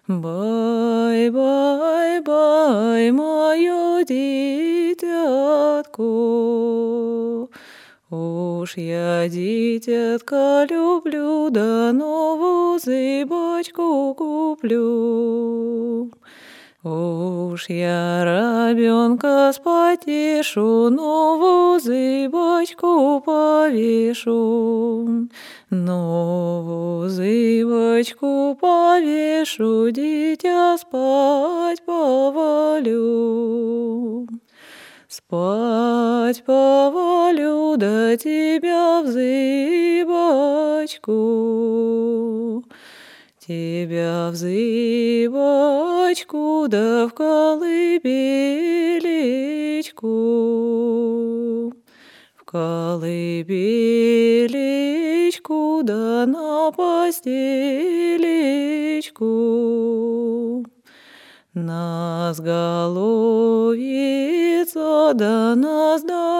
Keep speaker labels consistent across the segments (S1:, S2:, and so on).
S1: Бай, бай, бай, моё дитятко. Уж я дитятка люблю, да новую зыбочку куплю. Уж я ребенка спотешу, новую зыбочку повешу. Новую зыбочку повешу, дитя спать повалю. Спать повалю, да тебя в зыбочку. Тебя в зыбочку, да в колыбелечку. В колыбелечку, да на постелечку. На сголовицу, да на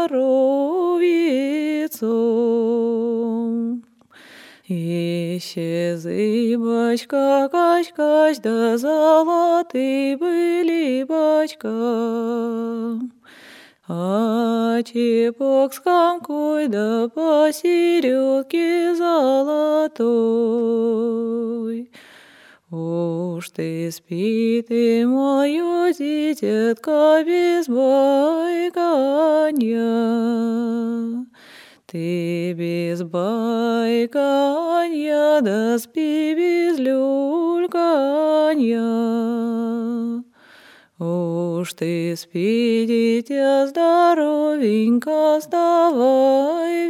S1: здоровицу. Еще зыбочка, кач-кач, да золотый были бочка. А чепок с комкой, да посередке золотой. Уж ты спи ты, моё дитятко, без байканья. Ты без байканья, да спи без люльканья. Уж ты спи, дитя, здоровенько, вставай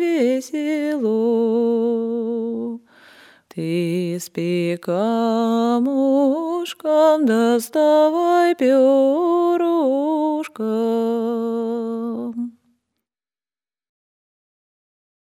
S1: весело. Ты спи камушком, да вставай перышком.